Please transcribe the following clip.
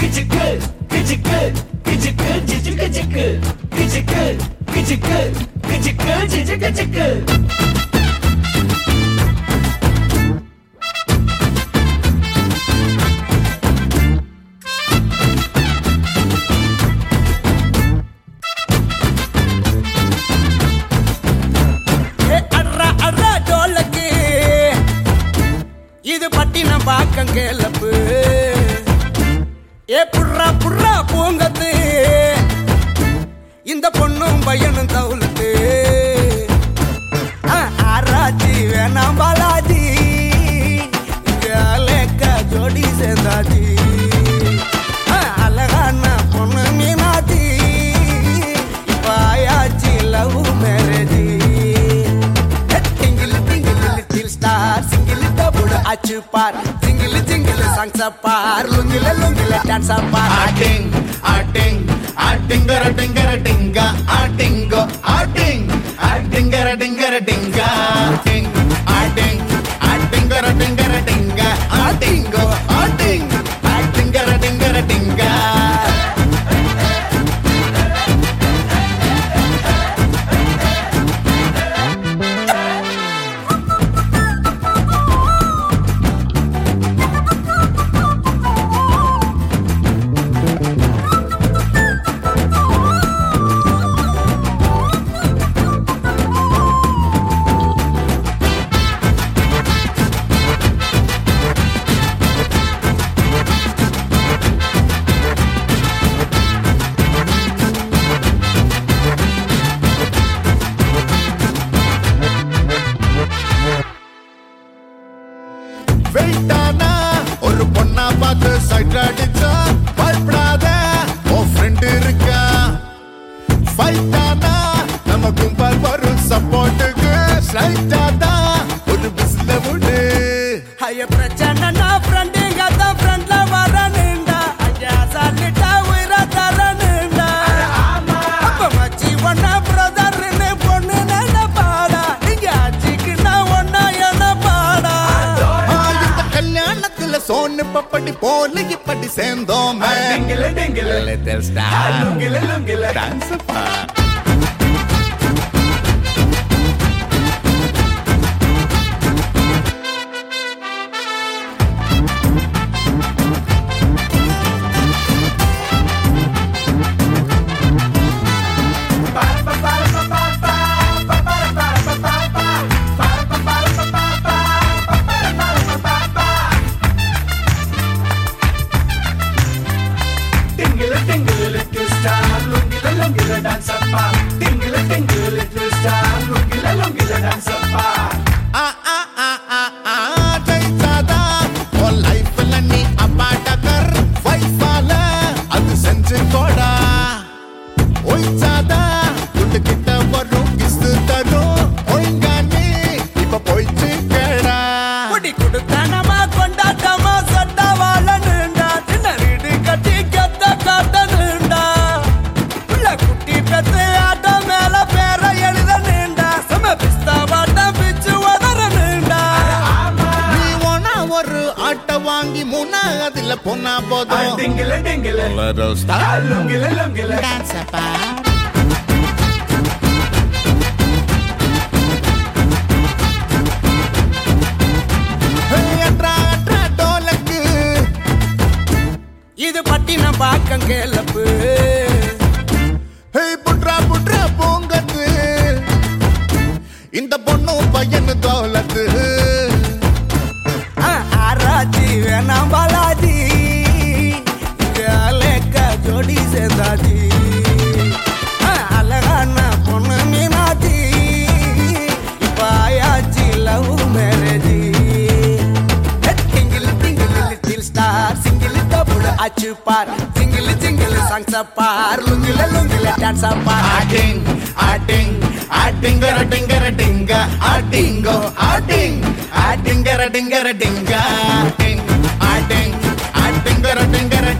இது பட்டினம் பாக்கம் கேளப்பு ஏ புர்ரா புர்ரா பூங்கத்து இந்த பொண்ணும் பையனும் தவுலத்து ஆராய்ச்சி வேணாம் பாலாஜி அலேக்கா ஜோடி சேர்ந்தாஜி அழகான பொண்ணு மீனாஜி பாயாச்சி லவ் மேரேஜி twinkle twinkle little star single double அச்சு பார் சிங்கிள் சிங்கிள் சாங்ஸ் பார் லுங்கில லுங்கில டான்ஸ் பார் ஆட்டிங் ஆட்டிங் ஆட்டிங்கர டிங்கர டிங்கா ஆட்டிங்கோ ஆட்டிங் ஆட்டிங்கர டிங்கர டிங்கா ஆட்டிங் ஆட்டிங் ஆட்டிங்கர டிங்கர டிங்கா ஆட்டிங்கோ ஆட்டிங் ஆட்டிங்கர டிங்கர டிங்கா வெயிட்டானா ஒரு பொண்ணா பார்த்து சைட் அடிச்சா பயப்படாத உன் ஃப்ரெண்ட் இருக்கா ஃபைட்டானா நம்ம கும்பல் வரும் சப்போர்ட்டுக்கு ஸ்லைட்டாதா ஒரு பிஸ்ல விடு ஐய பிரச்சனை நான் ஃப்ரெண்டுங்க தான் ஃப்ரெண்ட்ல வரணுண்டா ஐயா சாலிட்டா உயிரை தரணுண்டா அப்ப மச்சி ஒன்னா பிரதர்னு பொண்ணு என்ன பாடா இங்க அச்சிக்குன்னா ஒன்னா என்ன பாடா கல்யாணத்துல சோன்னு பப்படி போல இப்படி சேர்ந்தோமே லிட்டில் ஸ்டார் டான்ஸ் பா வாங்கி முன்னா அதுல பொண்ணா போதும் டிங்கில டிங்கில லிட்டில் ஸ்டார் லுங்கில லுங்கில டான்ஸ் பா இது பட்டினம் பாக்கம் கேளப்பு புட்ரா புட்ரா பூங்கத்து இந்த பொண்ணும் பையனு தோலத்து ஆராய்ச்சி வேணாம் பாலாஜி அலேக்கா ஜோடி சேர்ந்தாஜி அழகான பொண்ணு மீனாஜி பாயாச்சி லவ் மேரேஜி twinkle twinkle little star single double அச்சு பார் சிங்கிள் சிங்கிள் சாங்ஸ் பார் லுங்கில லுங்கில டான்ஸ் பார் ஆட்டிங் ஆட்டிங் ஆட்டிங்கர டிங்கர டிங்கா ஆட்டிங்கோ ஆட்டிங் ஆட்டிங்கர டிங்கர டிங்கா ஆட்டிங் ஆட்டிங் ஆட்டிங்கர டிங்கர